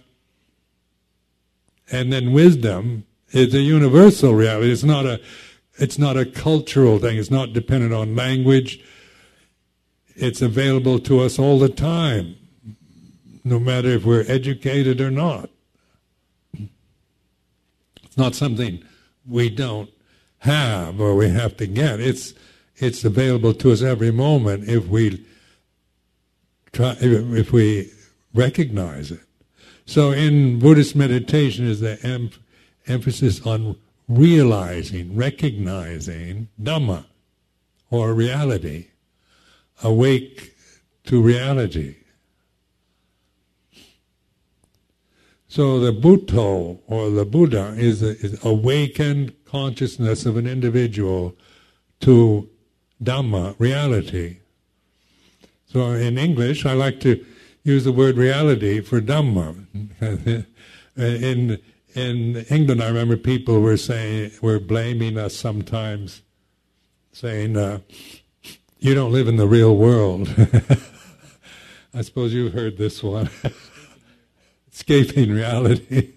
And then wisdom is a universal reality. It's not a It's not a cultural thing. It's not dependent on language. It's available to us all the time, no matter if we're educated or not. It's not something we don't have or we have to get. It's it's available to us every moment if we try, if we recognize it. So in Buddhist meditation is the em- emphasis on realizing, recognizing Dhamma, or reality, awake to reality. So the Buddho, or the Buddha, is, a, is awakened consciousness of an individual to Dhamma, reality. So in English, I like to use the word reality for Dhamma. in In England, I remember people were saying, were blaming us sometimes, saying, uh, "You don't live in the real world." I suppose you've heard this one. Escaping reality.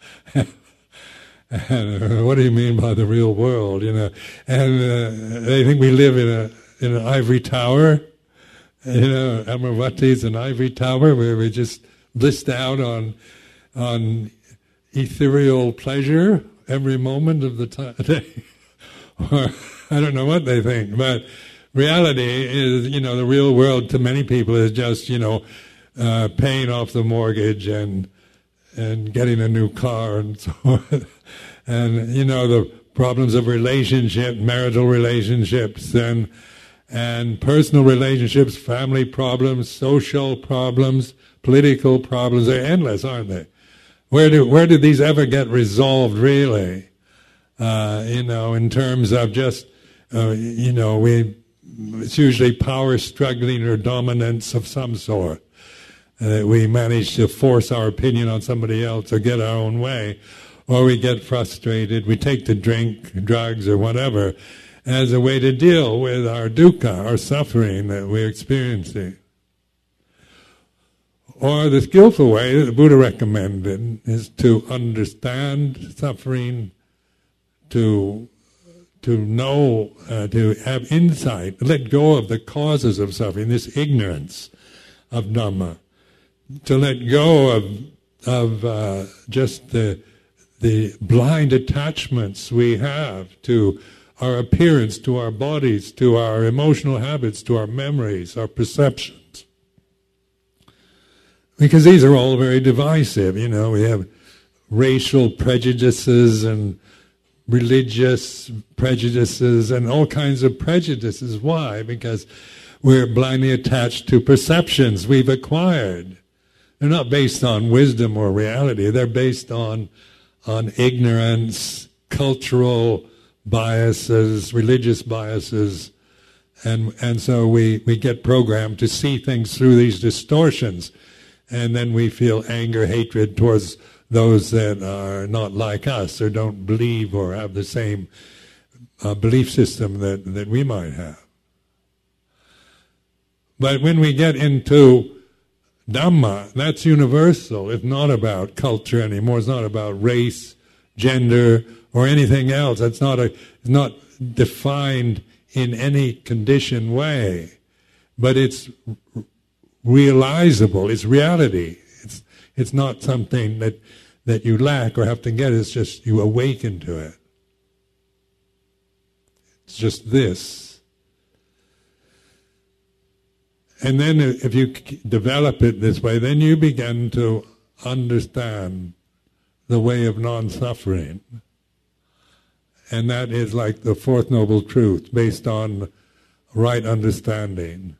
And, uh, what do you mean by the real world? You know, and uh, they think we live in a in an ivory tower. You know, Amaravati is an ivory tower where we just blissed out on on. ethereal pleasure every moment of the time, day. Or I don't know what they think, but reality is, you know, the real world to many people is just, you know, uh, paying off the mortgage and and getting a new car and so on. And, you know, the problems of relationship, marital relationships, and and personal relationships, family problems, social problems, political problems. They're endless, aren't they? Where do where do these ever get resolved, really? Uh, you know, in terms of just, uh, you know, we it's usually power struggling or dominance of some sort. That uh, we manage to force our opinion on somebody else or get our own way, or we get frustrated, we take to drink, drugs, or whatever as a way to deal with our dukkha, our suffering that we're experiencing. Or the skillful way that the Buddha recommended is to understand suffering, to to know, uh, to have insight, let go of the causes of suffering, this ignorance of Dhamma, to let go of of uh, just the the blind attachments we have to our appearance, to our bodies, to our emotional habits, to our memories, our perceptions. Because these are all very divisive. You know, we have racial prejudices and religious prejudices and all kinds of prejudices. Why? Because we're blindly attached to perceptions we've acquired. They're not based on wisdom or reality. They're based on on ignorance, cultural biases, religious biases, and and so we, we get programmed to see things through these distortions, and then we feel anger, hatred towards those that are not like us or don't believe or have the same uh, belief system that, that we might have. But when we get into Dhamma, that's universal. It's not about culture anymore. It's not about race, gender, or anything else. It's not a, it's not defined in any conditioned way, but it's realizable. It's reality. It's it's not something that that you lack or have to get. It's just you awaken to it. It's just this. And then if you develop it this way, then you begin to understand the way of non-suffering. And that is like the Fourth Noble Truth, based on right understanding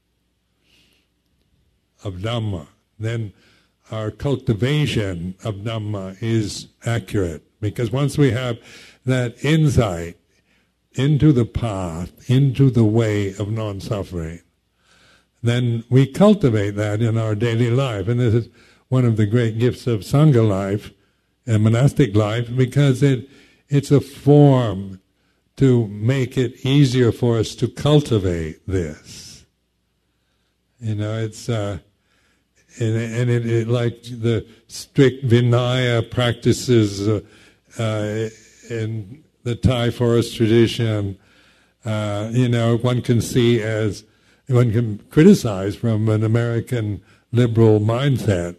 of Dhamma. Then our cultivation of Dhamma is accurate. Because once we have that insight into the path, into the way of non-suffering, then we cultivate that in our daily life. And this is one of the great gifts of Sangha life and monastic life, because it it's a form to make it easier for us to cultivate this. You know, it's uh, and, and it, it like the strict Vinaya practices uh, uh, in the Thai forest tradition. Uh, you know, one can see as one can criticize from an American liberal mindset,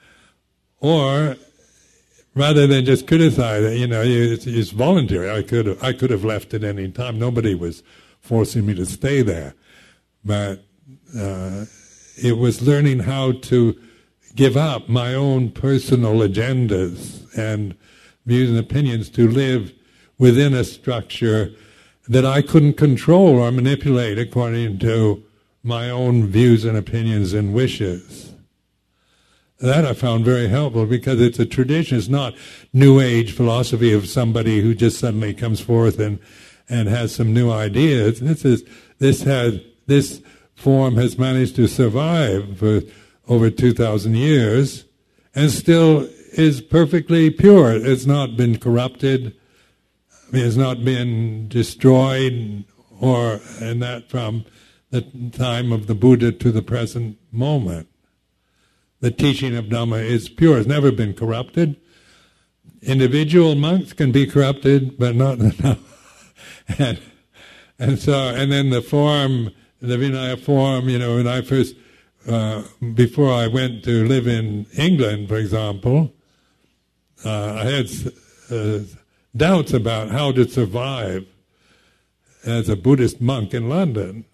or rather than just criticize it, you know, it's, it's voluntary. I could have, I could have left at any time. Nobody was forcing me to stay there, but uh, it was learning how to give up my own personal agendas and views and opinions to live within a structure that I couldn't control or manipulate according to my own views and opinions and wishes. That I found very helpful, because it's a tradition. It's not New Age philosophy of somebody who just suddenly comes forth and, and has some new ideas. This is this has this form has managed to survive for over two thousand years, and still is perfectly pure. It's not been corrupted. I mean, it's not been destroyed, or and that from the time of the Buddha to the present moment. The teaching of Dhamma is pure. It's never been corrupted. Individual monks can be corrupted, but not no. and, and so, and then the form, the Vinaya form, you know, when I first, uh, before I went to live in England, for example, uh, I had uh, doubts about how to survive as a Buddhist monk in London.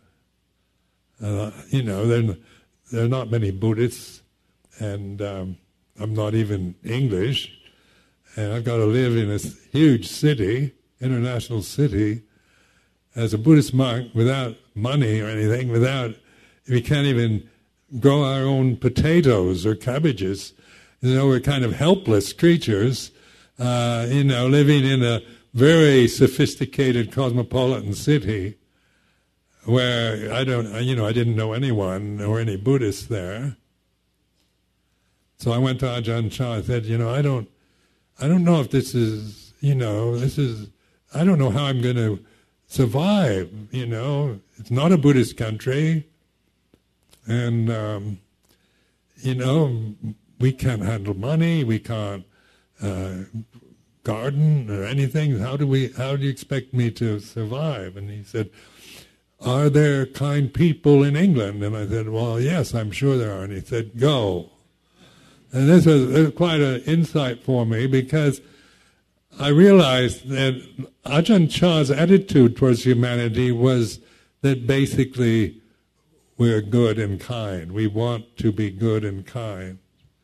Uh, you know, there, there are not many Buddhists, and um, I'm not even English, and I've got to live in a huge city, international city, as a Buddhist monk without money or anything, without, we can't even grow our own potatoes or cabbages. You know, we're kind of helpless creatures, uh, you know, living in a very sophisticated cosmopolitan city where I don't, you know, I didn't know anyone or any Buddhists there. So I went to Ajahn Chah and said, you know, I don't, I don't know if this is, you know, this is, I don't know how I'm going to survive, you know. It's not a Buddhist country, and, um, you know, we can't handle money, we can't uh, garden or anything. How do we, how do you expect me to survive? And he said, are there kind people in England? And I said, well, yes, I'm sure there are. And he said, go. And this was quite an insight for me, because I realized that Ajahn Chah's attitude towards humanity was that basically we're good and kind. We want to be good and kind.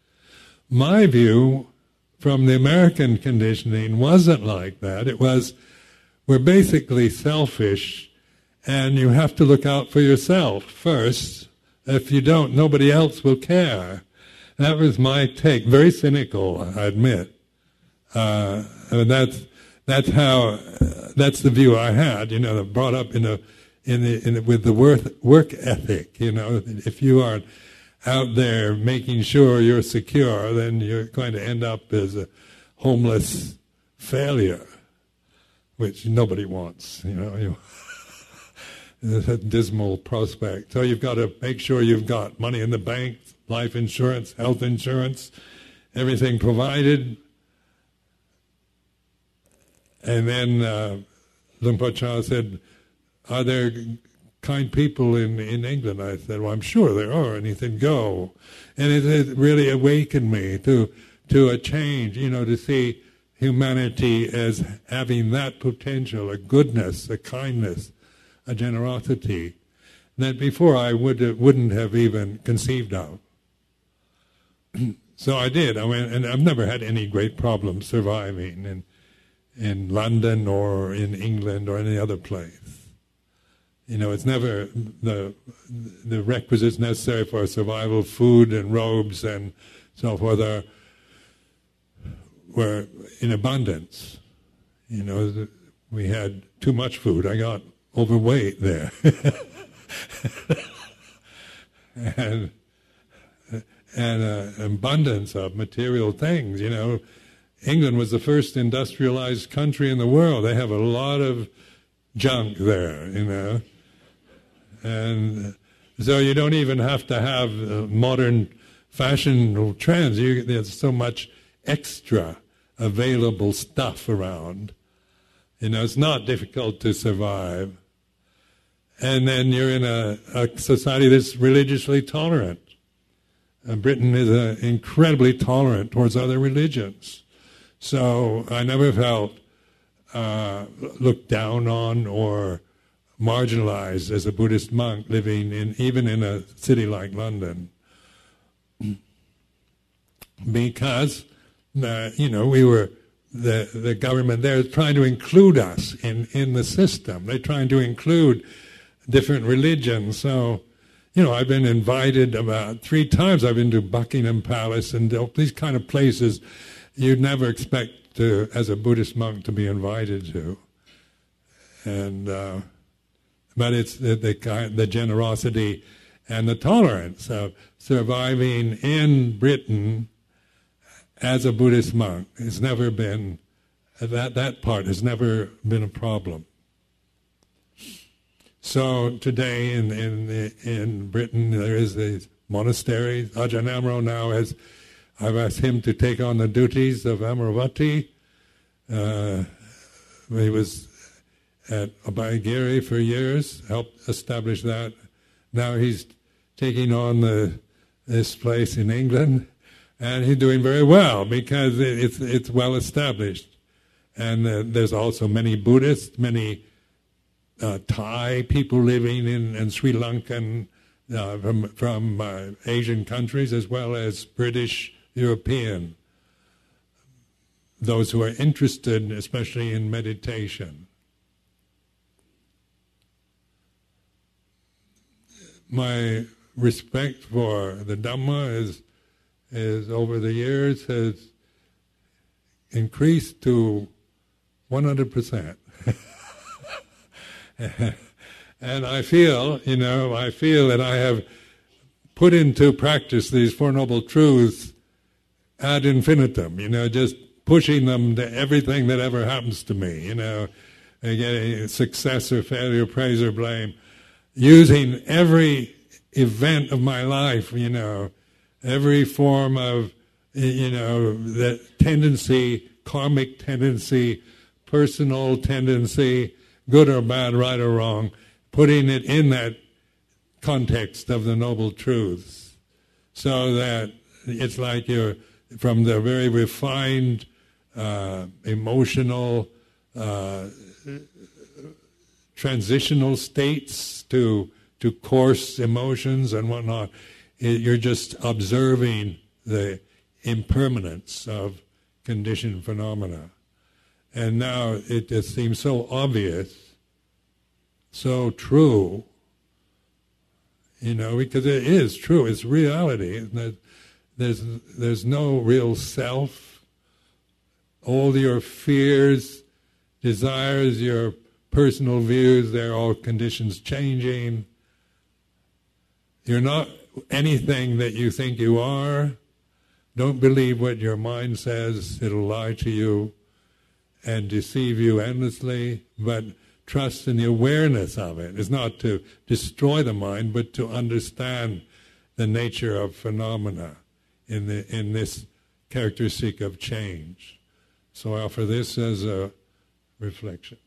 My view from the American conditioning wasn't like that. It was, we're basically selfish, and you have to look out for yourself first. If you don't, nobody else will care. That was my take. Very cynical, I admit. Uh, and that's that's how uh, that's the view I had. You know, brought up in a in the in the, with the work work ethic. You know, if you are out there making sure you're secure, then you're going to end up as a homeless failure, which nobody wants. You know, you, it's a dismal prospect. So you've got to make sure you've got money in the bank, life insurance, health insurance, everything provided. And then uh, Luang Por Chah said, are there kind people in, in England? I said, well, I'm sure there are. And he said, go. And it, it really awakened me to to a change, you know, to see humanity as having that potential, a goodness, a kindness, a generosity that before I would, wouldn't have even conceived of. So I did. I went, and I've never had any great problems surviving in in London or in England or any other place. You know, it's never the the requisites necessary for survival, food and robes and so forth, are, were in abundance. You know, we had too much food. I got overweight there. and and uh, abundance of material things, you know. England was the first industrialized country in the world. They have a lot of junk there, you know. And so you don't even have to have uh, modern fashion trends. You, there's so much extra available stuff around. You know, it's not difficult to survive. And then you're in a, a society that's religiously tolerant. Uh, Britain is uh, incredibly tolerant towards other religions. So I never felt uh, looked down on or marginalized as a Buddhist monk living in even in a city like London, because uh, you know we were the the government there is trying to include us in in the system. They're trying to include different religions. So you know I've been invited about three times. I've been to Buckingham Palace and these kind of places you'd never expect to, as a Buddhist monk, to be invited to. And uh, but it's the, the the generosity and the tolerance of surviving in Britain as a Buddhist monk has never been that that part has never been a problem. So today in in in Britain there is a monastery. Ajahn Amaro now has. I've asked him to take on the duties of Amaravati. Uh, he was at Abhayagiri for years, helped establish that. Now he's taking on the, this place in England, and he's doing very well because it, it's it's well established. And uh, there's also many Buddhists, many uh, Thai people living in, in Sri Lankan, uh, from, from uh, Asian countries, as well as British, European, those who are interested, especially in meditation. My respect for the Dhamma is, is over the years has increased to one hundred percent. And I feel, you know, I feel that I have put into practice these Four Noble Truths ad infinitum, you know, just pushing them to everything that ever happens to me, you know, again, success or failure, praise or blame, using every event of my life, you know, every form of, you know, that tendency, karmic tendency, personal tendency, good or bad, right or wrong, putting it in that context of the Noble Truths, so that it's like you're from the very refined, uh, emotional, uh, transitional states to to coarse emotions and whatnot. It, you're just observing the impermanence of conditioned phenomena. And now it just seems so obvious, so true, you know, because it is true, it's reality. There's, there's no real self. All your fears, desires, your personal views, they're all conditions changing. You're not anything that you think you are. Don't believe what your mind says. It'll lie to you and deceive you endlessly, but trust in the awareness of it. It's not to destroy the mind, but to understand the nature of phenomena in the in this characteristic of change. So I offer this as a reflection.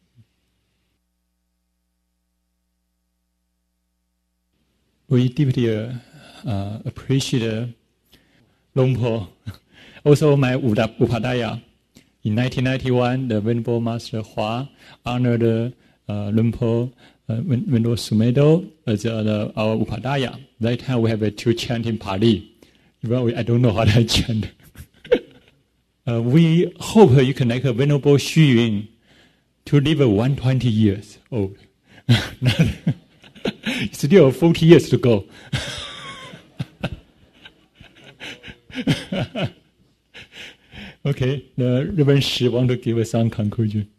We deeply uh, appreciate Luang Por, also my Upadaya. In nineteen ninety-one, the Venerable Master Hua honored uh, Luang Por, uh, Venerable Sumedho as uh, the, our Upadaya. That time we have a two chant in Pali. Even we, I don't know how to chant. uh, we hope you can like a Venerable Xu Yun to live one hundred twenty years old. Still forty years to go. Okay, the Reverend Shi want to give us some conclusion.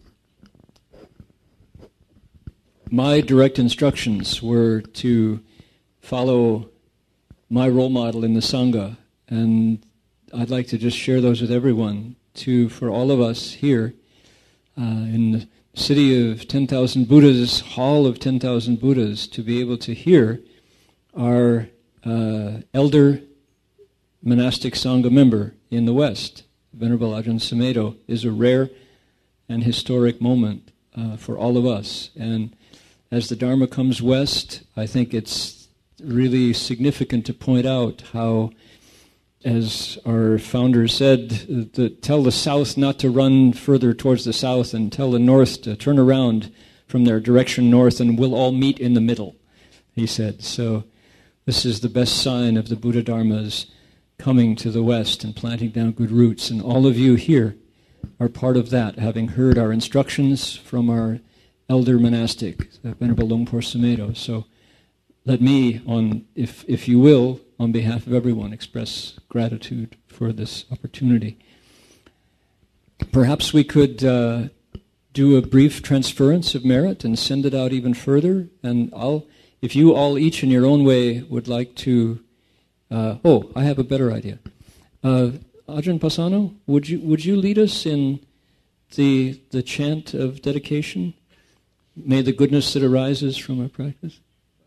My direct instructions were to follow my role model in the Sangha, and I'd like to just share those with everyone, to, for all of us here, uh, in the city of ten thousand Buddhas, hall of ten thousand Buddhas, to be able to hear our uh, elder monastic Sangha member in the West, Venerable Ajahn Sumedho, is a rare and historic moment uh, for all of us. And as the Dharma comes west, I think it's really significant to point out how, as our founder said, to tell the south not to run further towards the south and tell the north to turn around from their direction north and we'll all meet in the middle, he said. So this is the best sign of the Buddha Dharma's coming to the West and planting down good roots. And all of you here are part of that, having heard our instructions from our elder monastic, Venerable Luang Por Sumedho. So let me, on, if if you will, on behalf of everyone, express gratitude for this opportunity. Perhaps we could uh, do a brief transference of merit and send it out even further. And I'll, if you all each in your own way would like to, uh, oh, I have a better idea. Uh, Ajahn Pasano, would you would you lead us in the the chant of dedication? May the goodness that arises from our practice.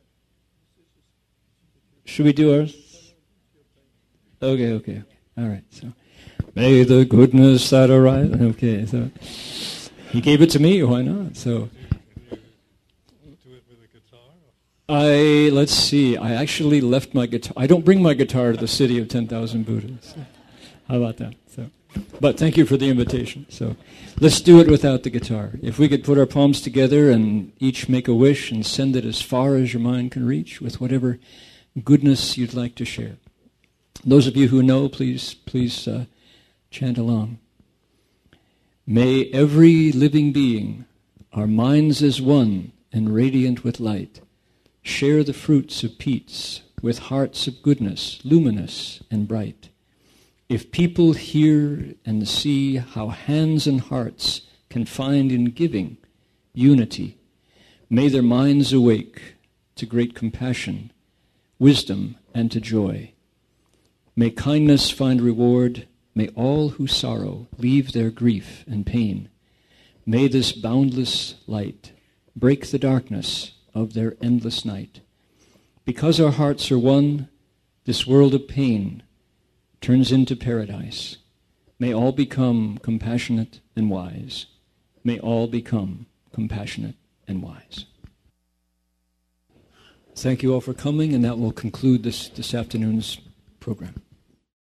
Should we do ours? Okay, okay, okay. All right. So, may the goodness that arise. Okay. So, he gave it to me. Why not? So, Do it with a guitar? I let's see. I actually left my guitar. I don't bring my guitar to the city of ten thousand Buddhas. How about that? So. But thank you for the invitation. So let's do it without the guitar. If we could put our palms together and each make a wish and send it as far as your mind can reach with whatever goodness you'd like to share. Those of you who know, please, please uh, chant along. May every living being, our minds as one and radiant with light, share the fruits of peace with hearts of goodness, luminous and bright. If people hear and see how hands and hearts can find in giving unity, may their minds awake to great compassion, wisdom, and to joy. May kindness find reward. May all who sorrow leave their grief and pain. May this boundless light break the darkness of their endless night. Because our hearts are one, this world of pain turns into paradise. May all become compassionate and wise. May all become compassionate and wise. Thank you all for coming, and that will conclude this, this afternoon's program.